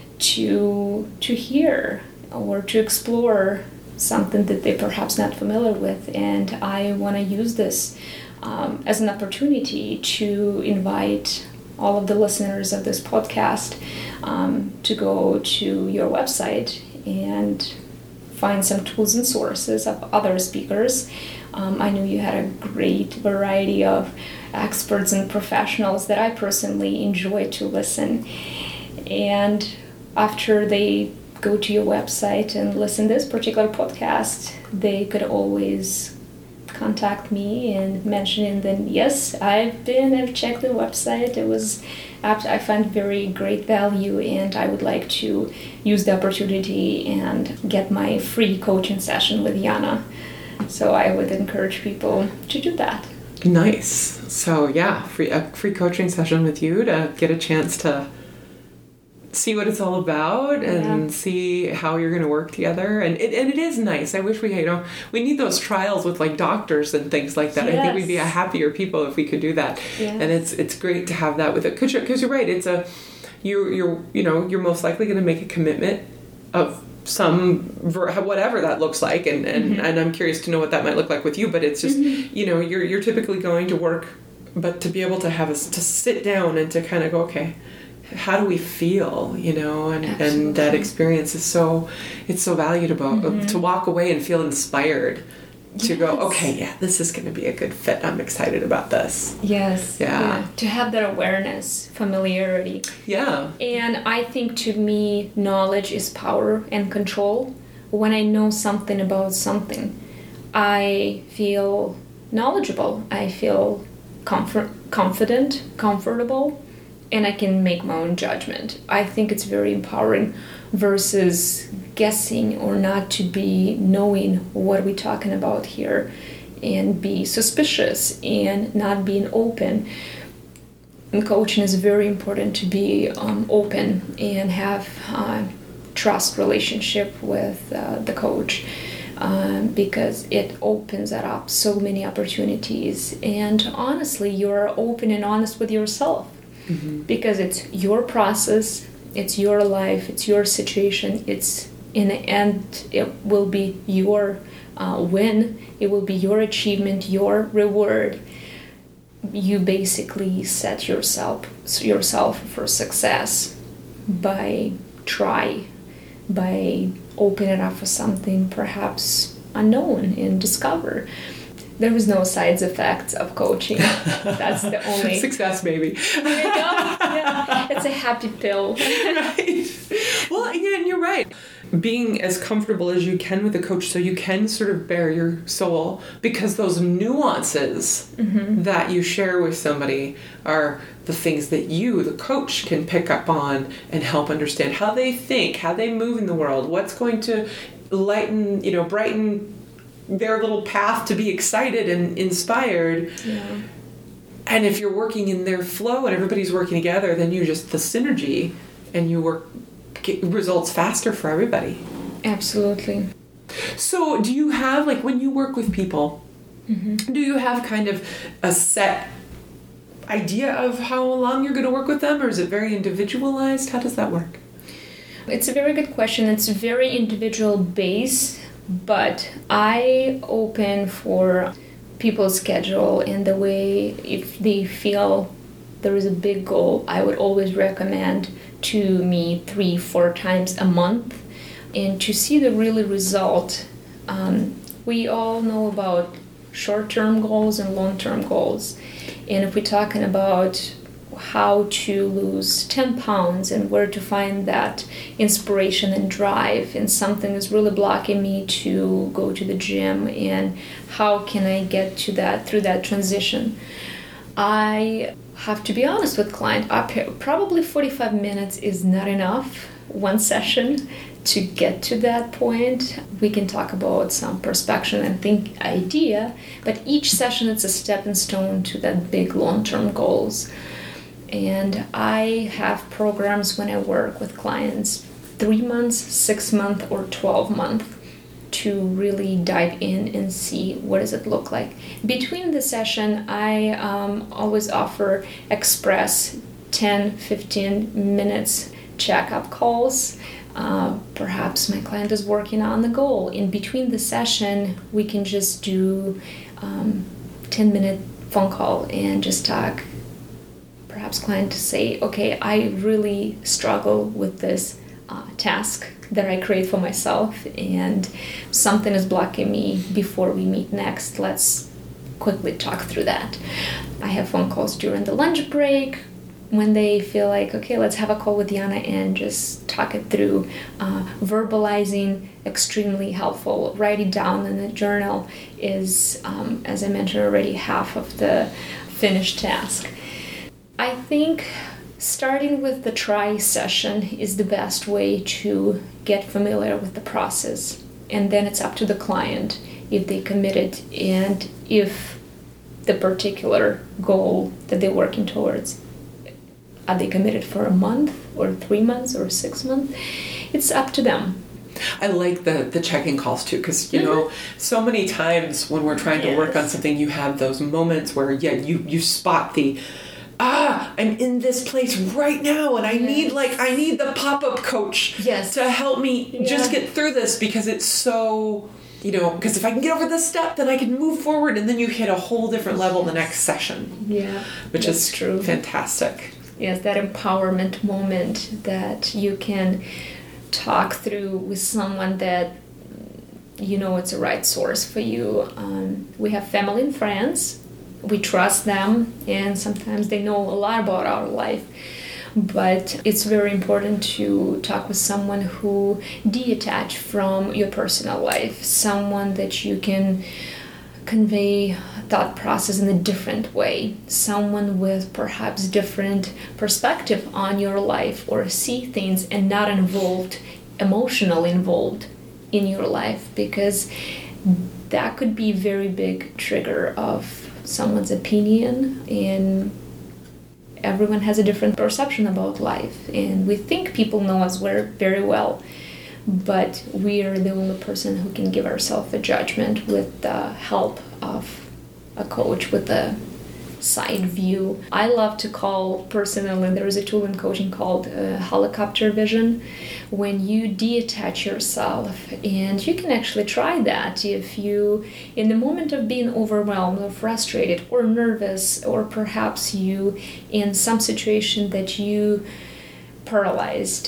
to hear or to explore something that they're perhaps not familiar with. And I want to use this as an opportunity to invite all of the listeners of this podcast to go to your website and find some tools and sources of other speakers. I know you had a great variety of experts and professionals that I personally enjoy to listen. And after they go to your website and listen to this particular podcast, they could always contact me and mention then, yes, I've checked the website. I find very great value, and I would like to use the opportunity and get my free coaching session with Jana. So I would encourage people to do that. Nice. So yeah, a free coaching session with you to get a chance to see what it's all about and see how you're going to work together. And it is nice. I wish we need those trials with like doctors and things like that. Yes. I think we'd be a happier people if we could do that. Yes. And it's great to have that with it. Because you're right. You're most likely going to make a commitment of whatever that looks like. And I'm curious to know what that might look like with you. But it's just, you're typically going to work, but to be able to to sit down and to kind of go, okay, how do we feel, and that experience is so valuable to walk away and feel inspired to go, okay, yeah, this is going to be a good fit. I'm excited about this. Yes. Yeah. To have that awareness, familiarity. Yeah. And I think to me, knowledge is power and control. When I know something about something, I feel knowledgeable. I feel confident, comfortable, and I can make my own judgment. I think it's very empowering versus guessing or not to be knowing what we're talking about here and be suspicious and not being open. In coaching, is very important to be open and have trust relationship with the coach. Because it opens that up so many opportunities, and honestly you're open and honest with yourself, because it's your process, it's your life, it's your situation, it's in the end it will be your win, it will be your achievement, your reward. You basically set yourself for success by open it up for something perhaps unknown and discover. There is no side effects of coaching. That's the only success, baby. There you go. Yeah. It's a happy pill. Right. Well, yeah, and you're right. Being as comfortable as you can with a coach so you can sort of bare your soul, because those nuances that you share with somebody are the things that you, the coach, can pick up on and help understand how they think, how they move in the world, what's going to lighten, brighten their little path to be excited and inspired. Yeah. And if you're working in their flow and everybody's working together, then you're just the synergy and get results faster for everybody. Absolutely. So do you have, when you work with people, do you have kind of a set idea of how long you're going to work with them, or is it very individualized? How does that work? It's a very good question. It's very individual based, but I open for people's schedule in the way, if they feel there is a big goal, I would always recommend to meet 3-4 times a month, and to see the really result. We all know about short-term goals and long-term goals, and if we're talking about how to lose 10 pounds and where to find that inspiration and drive, and something is really blocking me to go to the gym, and how can I get to that through that transition, I have to be honest with client. Probably 45 minutes is not enough, one session, to get to that point. We can talk about some perspection and think idea, but each session is a stepping stone to that big long-term goals. And I have programs when I work with clients 3 months, 6 months, or 12 months to really dive in and see what does it look like. Between the session, I always offer express 10-15 minutes checkup calls. Perhaps my client is working on the goal. In between the session, we can just do 10-minute phone call and just talk. Perhaps client to say, okay, I really struggle with this task that I create for myself, and something is blocking me before we meet next. Let's quickly talk through that. I have phone calls during the lunch break when they feel like, okay, let's have a call with Yana and just talk it through. Verbalizing, extremely helpful. Writing down in a journal is, as I mentioned already, half of the finished task. I think starting with the try session is the best way to get familiar with the process. And then it's up to the client if they committed, and if the particular goal that they're working towards, are they committed for a month or 3 months or 6 months? It's up to them. I like the check-in calls too, because so many times when we're trying to work on something, you have those moments where you spot the I'm in this place right now, and I need the pop-up coach to help me just get through this, because it's so, because if I can get over this step, then I can move forward, and then you hit a whole different level the next session. Yeah, which is true. Fantastic. Yes, that empowerment moment that you can talk through with someone that you know it's the right source for you. We have family and friends. We trust them, and sometimes they know a lot about our life. But it's very important to talk with someone who detach from your personal life, someone that you can convey thought process in a different way, someone with perhaps different perspective on your life, or see things and not emotionally involved in your life, because that could be a very big trigger of someone's opinion, and everyone has a different perception about life, and we think people know us very well, but we are the only person who can give ourselves a judgment with the help of a coach with a side view. I love to call personally, there is a tool in coaching called helicopter vision, when you detach yourself, and you can actually try that if you, in the moment of being overwhelmed or frustrated or nervous, or perhaps you in some situation that you paralyzed,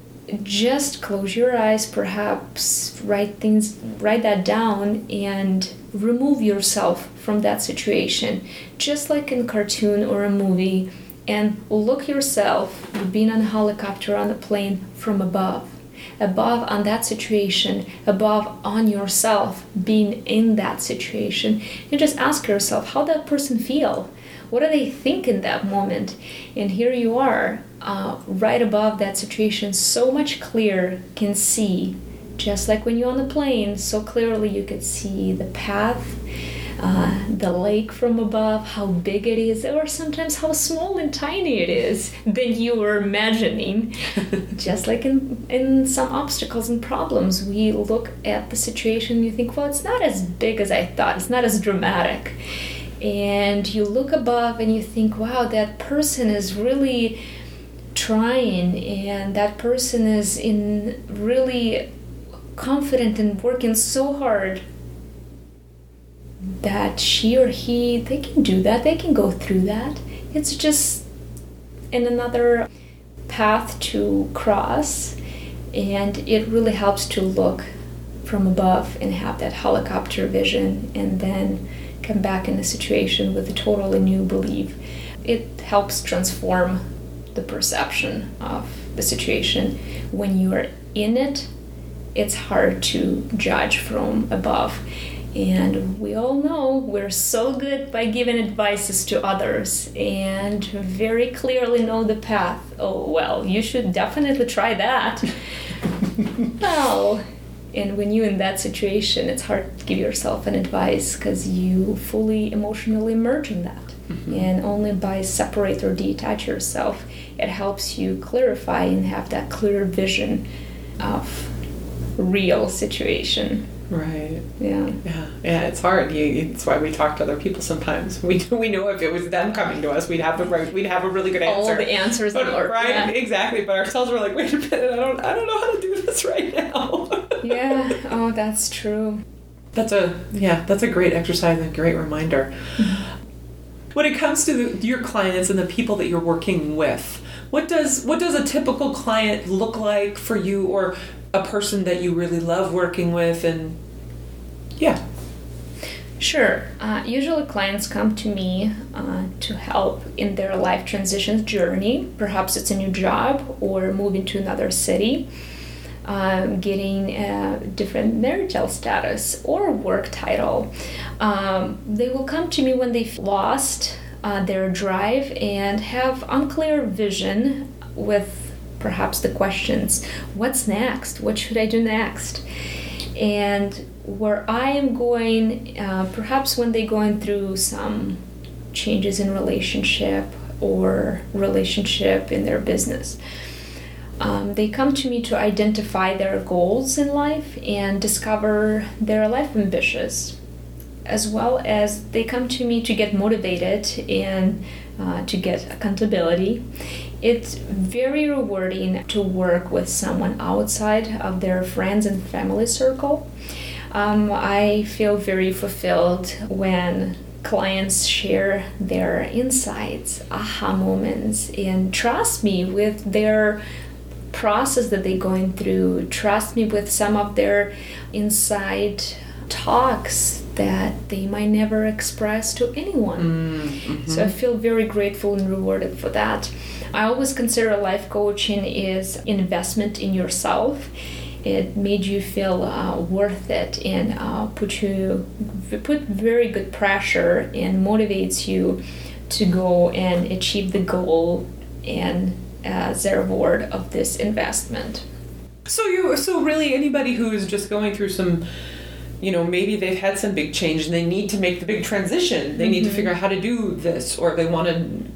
just close your eyes, perhaps write that down, and remove yourself from that situation, just like in a cartoon or a movie, and look yourself being on a helicopter, on a plane, from above on that situation, above on yourself being in that situation, and just ask yourself how that person feel. What do they think in that moment? And here you are, right above that situation, so much clearer, can see, just like when you're on the plane, so clearly you could see the path, the lake from above, how big it is, or sometimes how small and tiny it is than you were imagining. Just like in some obstacles and problems, we look at the situation and you think, well, it's not as big as I thought, it's not as dramatic. And you look above and you think, wow, that person is really trying, and that person is really confident and working so hard that she or he, they can do that, they can go through that. It's just in another path to cross, and it really helps to look from above and have that helicopter vision, and then come back in a situation with a totally new belief. It helps transform the perception of the situation. When you are in it, it's hard to judge from above. And we all know we're so good by giving advices to others and very clearly know the path. Oh, well, you should definitely try that. Well, and when you're in that situation, it's hard to give yourself an advice because you fully emotionally immerse in that. Mm-hmm. And only by separate or detach yourself, it helps you clarify and have that clear vision of real situation. Right. Yeah. It's hard. It's why we talk to other people sometimes. We know if it was them coming to us, we'd have a really good answer. All the answers, right? Yeah. Exactly. But ourselves, we're like, wait a minute, I don't know how to do this right now. Yeah. Oh, that's true. That's a great exercise and a great reminder. Mm-hmm. When it comes to your clients and the people that you're working with, what does a typical client look like for you, or a person that you really love working with? And Sure. Usually clients come to me to help in their life transition journey. Perhaps it's a new job or moving to another city, getting a different marital status or work title. They will come to me when they've lost their drive and have unclear vision with perhaps the questions, what's next? What should I do next? And where I am going, perhaps when they're going through some changes in relationship or relationship in their business, they come to me to identify their goals in life and discover their life ambitions, as well as they come to me to get motivated and to get accountability. It's very rewarding to work with someone outside of their friends and family circle. I feel very fulfilled when clients share their insights, aha moments, and trust me with their process that they're going through, trust me with some of their inside talks that they might never express to anyone. Mm-hmm. So I feel very grateful and rewarded for that. I always consider life coaching is investment in yourself. It made you feel worth it and put very good pressure and motivates you to go and achieve the goal and the reward of this investment. So really anybody who is just going through some, maybe they've had some big change and they need to make the big transition. They need to figure out how to do this, or they want to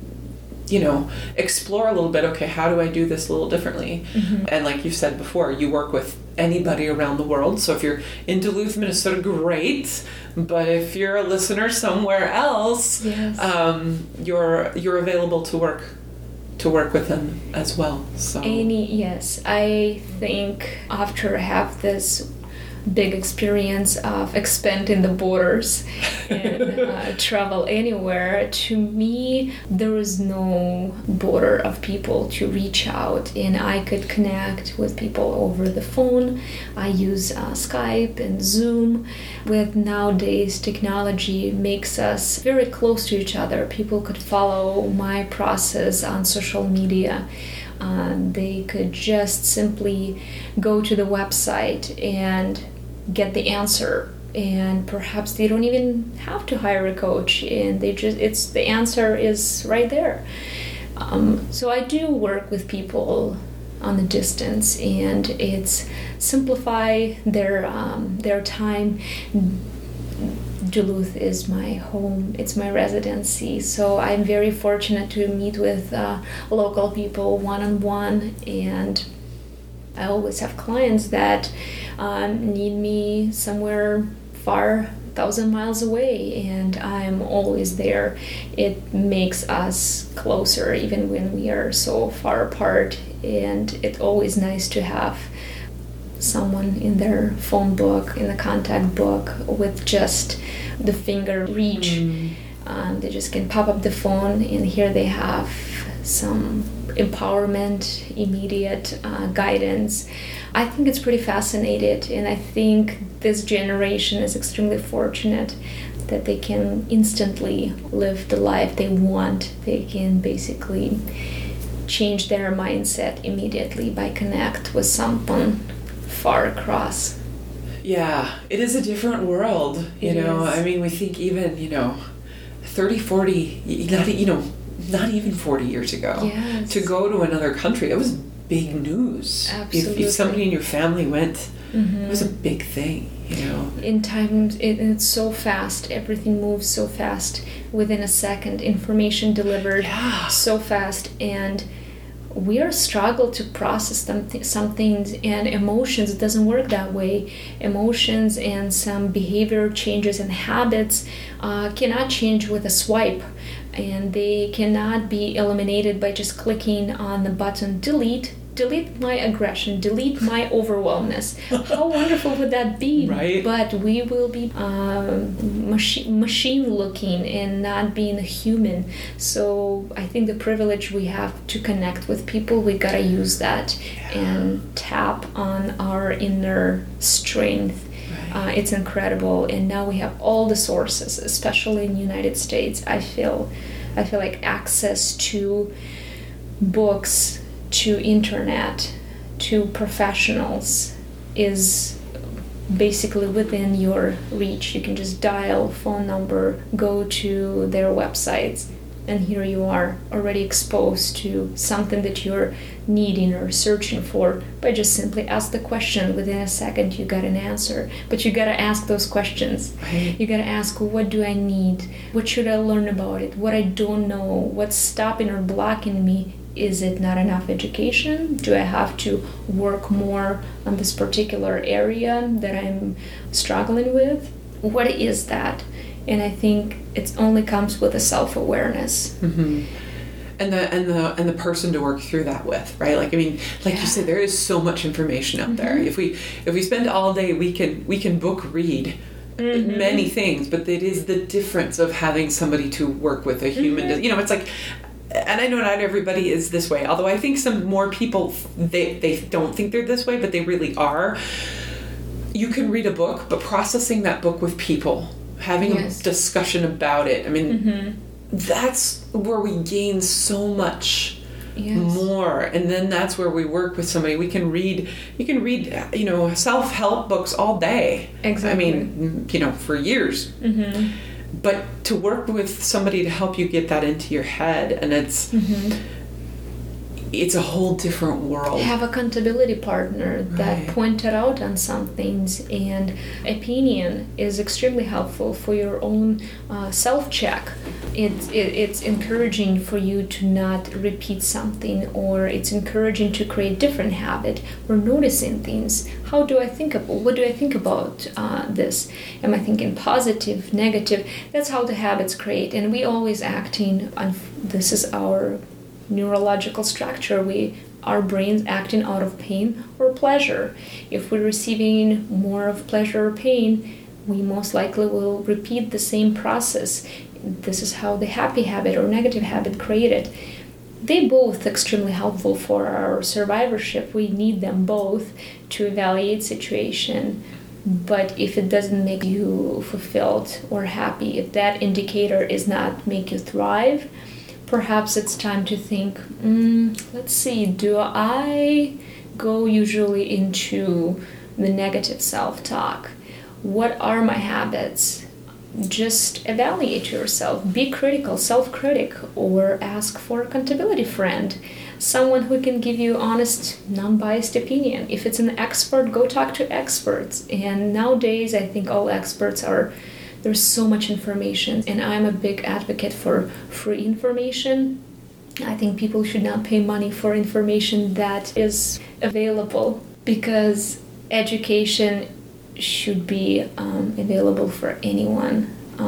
explore a little bit, okay, how do I do this a little differently? And like you said before, you work with anybody around the world. So if you're in Duluth, Minnesota, great. But if you're a listener somewhere else, yes. You're available to work with them as well. So Yes, I think after I have this big experience of expanding the borders and travel anywhere, to me there is no border of people to reach out, and I could connect with people over the phone. I use Skype and Zoom. With nowadays technology makes us very close to each other. People could follow my process on social media. They could just simply go to the website and get the answer, and perhaps they don't even have to hire a coach, and the answer is right there. So I do work with people on the distance, and it's simplify their time. Duluth is my home, it's my residency, so I'm very fortunate to meet with local people one-on-one, and I always have clients that need me somewhere far, 1,000 miles away, and I'm always there. It makes us closer even when we are so far apart, and it's always nice to have someone in their phone book, in the contact book, with just the finger reach. They just can pop up the phone, and here they have some empowerment, immediate guidance. I think it's pretty fascinating, and I think this generation is extremely fortunate that they can instantly live the life they want. They can basically change their mindset immediately by connect with someone far across. Yeah, it is a different world, you know. I mean, we think even, 30, 40, not even 40 years ago, yes, to go to another country, it was big news. Absolutely. If somebody in your family went, it was a big thing, In time, it's so fast. Everything moves so fast. Within a second, information delivered so fast, and we are struggle to process some things, and emotions. It doesn't work that way. Emotions and some behavior changes and habits cannot change with a swipe, and they cannot be eliminated by just clicking on the button delete my aggression, delete my overwhelmness. How wonderful would that be? Right. But we will be machine looking and not being a human. So I think the privilege we have to connect with people, we gotta use that and tap on our inner strength. Right. It's incredible, and now we have all the sources, especially in the United States. I feel like access to books, to internet, to professionals is basically within your reach. You can just dial phone number, go to their websites, and here you are already exposed to something that you're needing or searching for by just simply ask the question. Within a second you got an answer, but you gotta ask those questions. Right. You gotta ask, what do I need? What should I learn about it? What I don't know? What's stopping or blocking me? Is it not enough education? Do I have to work more on this particular area that I'm struggling with? What is that? And I think it only comes with a self-awareness. Mm-hmm. And the person to work through that with, right? Like, I mean, like you said, there is so much information out there. If we spend all day, we can book read many things, but it is the difference of having somebody to work with, a human. It's like, and I know not everybody is this way, although I think some more people, they don't think they're this way, but they really are. You can read a book, but processing that book with people, having a discussion about it, I mean, that's where we gain so much more. And then that's where we work with somebody. You can read, self-help books all day. Exactly. I mean, for years. But to work with somebody to help you get that into your head, and it's a whole different world. Have accountability partner that pointed out on some things, and opinion is extremely helpful for your own self-check. It's encouraging for you to not repeat something, or it's encouraging to create different habit, or noticing things. What do I think about this? Am I thinking positive, negative? That's how the habits create, and we always acting on, this is our neurological structure. Our brains acting out of pain or pleasure. If we're receiving more of pleasure or pain, we most likely will repeat the same process. This is how the happy habit or negative habit created. They both extremely helpful for our survivorship. We need them both to evaluate situation. But if it doesn't make you fulfilled or happy, if that indicator is not make you thrive, perhaps it's time to think, let's see, do I go usually into the negative self-talk? What are my habits? Just evaluate yourself. Be critical, self-critic, or ask for accountability friend. Someone who can give you honest, non-biased opinion. If it's an expert, go talk to experts. And nowadays, I think all experts there's so much information, and I'm a big advocate for free information. I think people should not pay money for information that is available, because education should be available for anyone,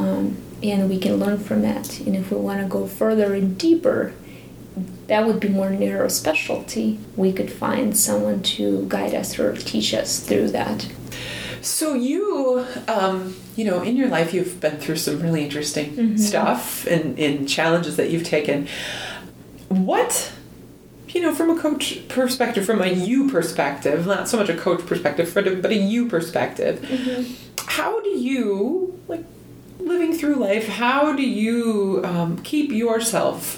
and we can learn from that. And if we want to go further and deeper, that would be more narrow specialty. We could find someone to guide us or teach us through that. So you, in your life, you've been through some really interesting stuff and challenges that you've taken. What, from a coach perspective, from a you perspective, not so much a coach perspective, but a you perspective, how do you, living through life, how do you keep yourself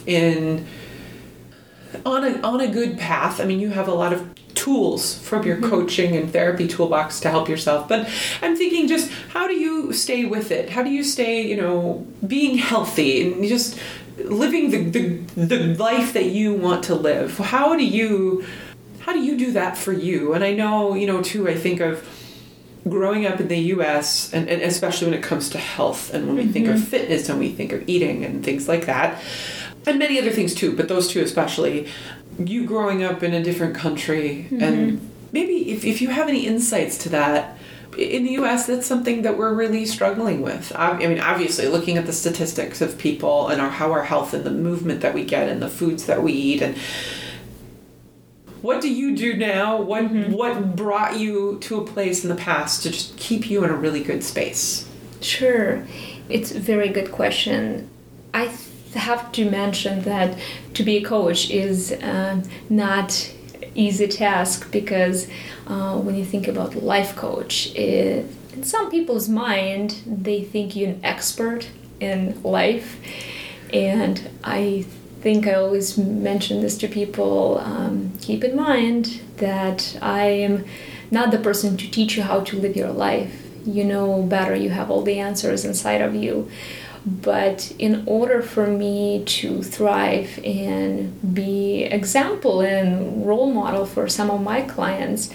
on a good path? I mean, you have a lot of tools from your coaching and therapy toolbox to help yourself, but I'm thinking, just how do you stay with it? How do you stay, being healthy and just living the life that you want to live? How do you do that for you? And I know, too, I think of growing up in the U.S. and especially when it comes to health, and when we think of fitness and we think of eating and things like that, and many other things too, but those two especially. You growing up in a different country, and maybe if you have any insights to that, in the U.S., that's something that we're really struggling with. I mean, obviously, looking at the statistics of people and how our health and the movement that we get and the foods that we eat. And what do you do now? What brought you to a place in the past to just keep you in a really good space? Sure. It's a very good question. I have to mention that to be a coach is not easy task, because when you think about life coach, in some people's mind, they think you're an expert in life. And I think I always mention this to people, keep in mind that I am not the person to teach you how to live your life. You know better, you have all the answers inside of you. But in order for me to thrive and be example and role model for some of my clients,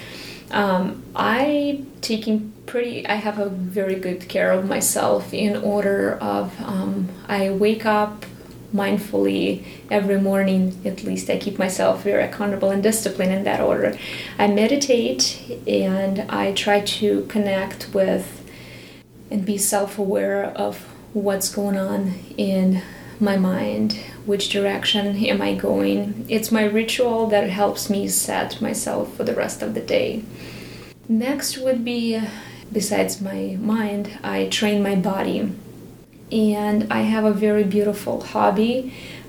I have a very good care of myself in order of I wake up mindfully every morning. At least I keep myself very accountable and disciplined in that order. I meditate, and I try to connect with and be self-aware of what's going on in my mind, which direction am I going. It's my ritual that helps me set myself for the rest of the day. Next would be, besides my mind, I train my body. And I have a very beautiful hobby.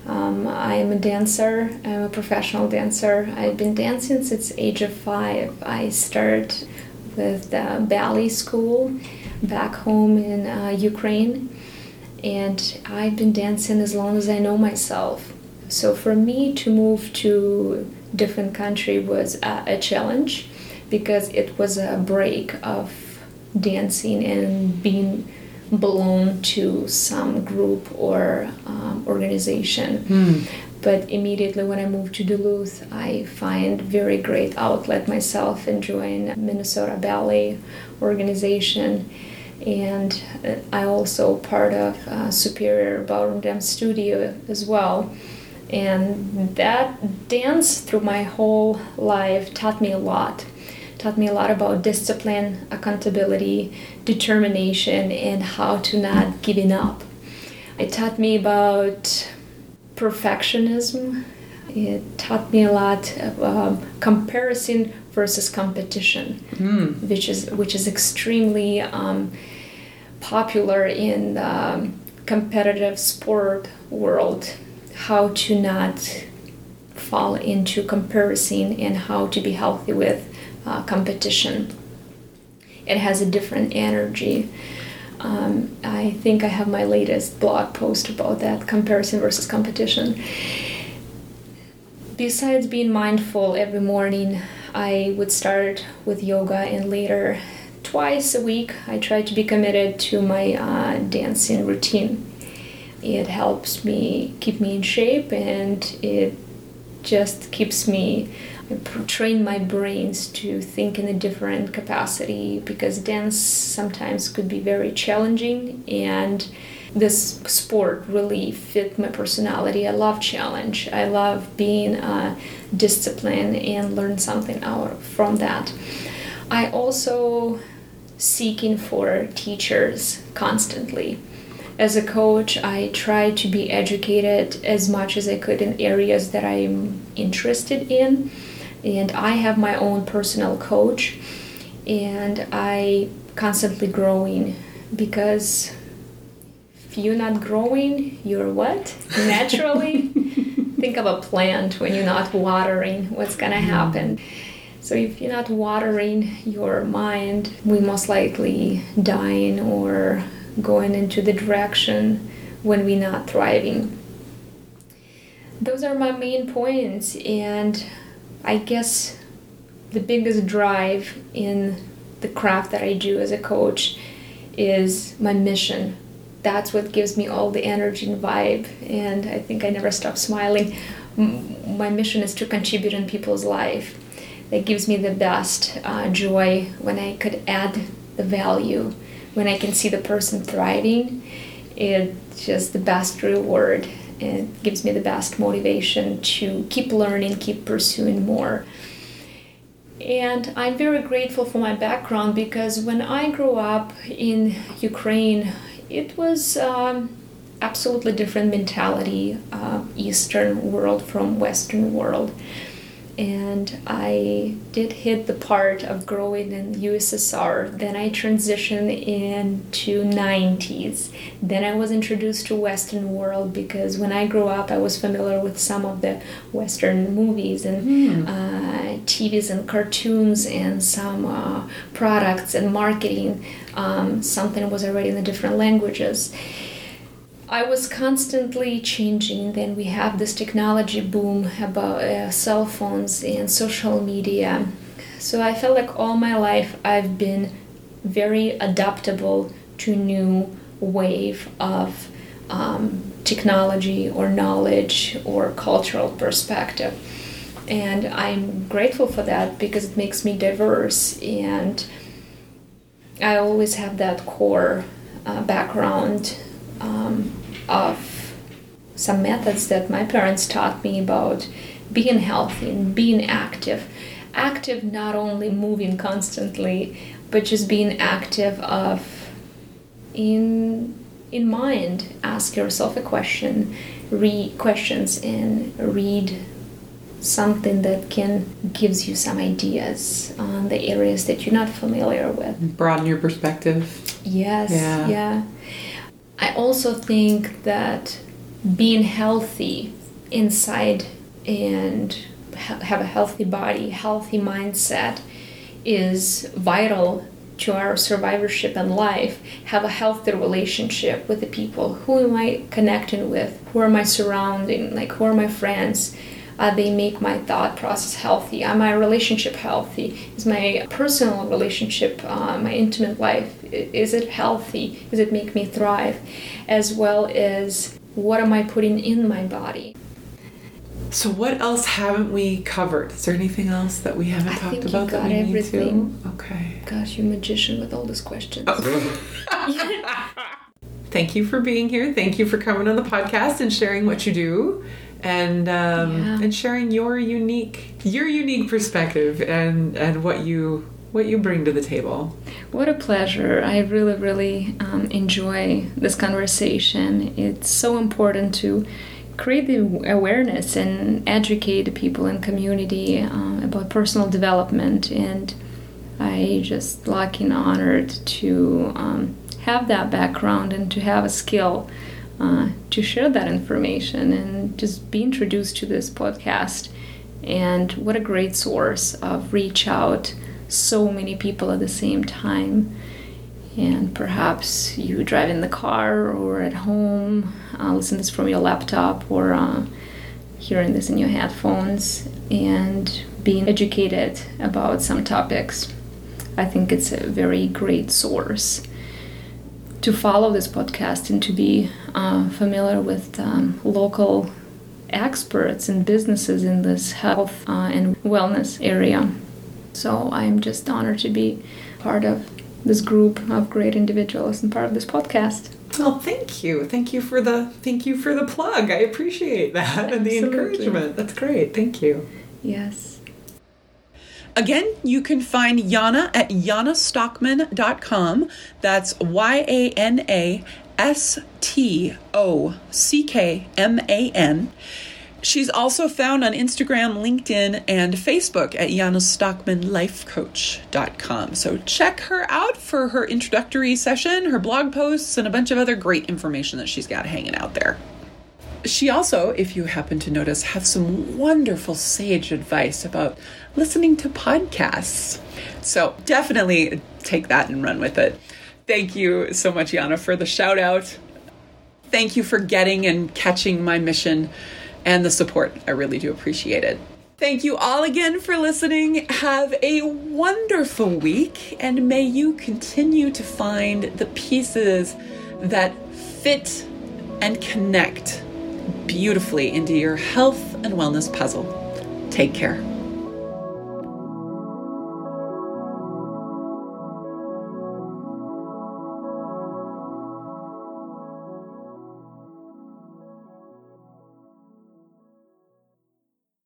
I am a dancer. I'm a professional dancer. I've been dancing since the age of 5. I started with the ballet school back home in Ukraine, and I've been dancing as long as I know myself. So for me to move to a different country was a challenge, because it was a break of dancing and being belong to some group or organization. But immediately when I moved to Duluth, I find very great outlet myself, enjoying Minnesota Ballet organization, and I also part of Superior Ballroom Dance Studio as well. And that dance through my whole life taught me a lot. Taught me a lot about discipline, accountability, determination, and how to not giving up. It taught me about perfectionism. It taught me a lot of comparison versus competition, which is extremely popular in the competitive sport world. How to not fall into comparison and how to be healthy with competition. It has a different energy. I think I have my latest blog post about that, comparison versus competition. Besides being mindful every morning, I would start with yoga, and later, twice a week, I try to be committed to my dancing routine. It helps me keep me in shape, and it just keeps me train my brains to think in a different capacity, because dance sometimes could be very challenging, and this sport really fit my personality. I love challenge. I love being disciplined and learn something out from that. I also seeking for teachers constantly. As a coach, I try to be educated as much as I could in areas that I'm interested in. And I have my own personal coach, and I constantly growing, because if you're not growing, you're what? Naturally. Think of a plant. When you're not watering, what's gonna happen? So if you're not watering your mind, we most likely dying or going into the direction when we're not thriving. Those are my main points, and I guess the biggest drive in the craft that I do as a coach is my mission. That's what gives me all the energy and vibe, and I think I never stop smiling. My mission is to contribute in people's life. That gives me the best joy when I could add the value, when I can see the person thriving. It's just the best reward. It gives me the best motivation to keep learning, keep pursuing more. And I'm very grateful for my background, because when I grew up in Ukraine, it was absolutely different mentality, Eastern world from Western world. And I did hit the part of growing in USSR. Then I transitioned into 90s. Then I was introduced to Western world, because when I grew up, I was familiar with some of the Western movies and TVs and cartoons and some products and marketing. Something was already in the different languages. I was constantly changing. Then we have this technology boom about cell phones and social media. So I felt like all my life I've been very adaptable to new wave of technology or knowledge or cultural perspective. And I'm grateful for that, because it makes me diverse, and I always have that core background of some methods that my parents taught me about being healthy and being active. Active, not only moving constantly, but just being active of in mind. Ask yourself a question, read questions, and read something that gives you some ideas on the areas that you're not familiar with. Broaden your perspective. Yes, yeah. I also think that being healthy inside and have a healthy body, healthy mindset is vital to our survivorship in life. Have a healthy relationship with the people. Who am I connecting with? Who are my surrounding? Like, who are my friends? They make my thought process healthy. Am my relationship healthy? Is my personal relationship, my intimate life, is it healthy? Does it make me thrive? As well as, what am I putting in my body? So what else haven't we covered? Is there anything else that we haven't talked about that we need to? Okay. Gosh, you're a magician with all these questions. Thank you for being here. Thank you for coming on the podcast and sharing what you do, and sharing your unique perspective and what you bring to the table. What a pleasure. I really, really enjoy this conversation. It's so important to create the awareness and educate the people in community about personal development, and I just lucky and honored to have that background and to have a skill to share that information and just be introduced to this podcast. And what a great source of reach out so many people at the same time. And perhaps you drive in the car or at home, listen to this from your laptop, or hearing this in your headphones and being educated about some topics. I think it's a very great source to follow this podcast and to be familiar with local experts and businesses in this health and wellness area. So I'm just honored to be part of this group of great individuals and part of this podcast. Well, thank you. Thank you for the plug. I appreciate that. And the encouragement. That's great. Thank you. Yes. Again, you can find Yana at yanastockman.com. That's YANASTOCKMAN. She's also found on Instagram, LinkedIn, and Facebook at yanastockmanlifecoach.com. So check her out for her introductory session, her blog posts, and a bunch of other great information that she's got hanging out there. She also, if you happen to notice, has some wonderful sage advice about listening to podcasts. So definitely take that and run with it. Thank you so much, Yana, for the shout out. Thank you for getting and catching my mission and the support. I really do appreciate it. Thank you all again for listening. Have a wonderful week, and may you continue to find the pieces that fit and connect beautifully into your health and wellness puzzle. Take care.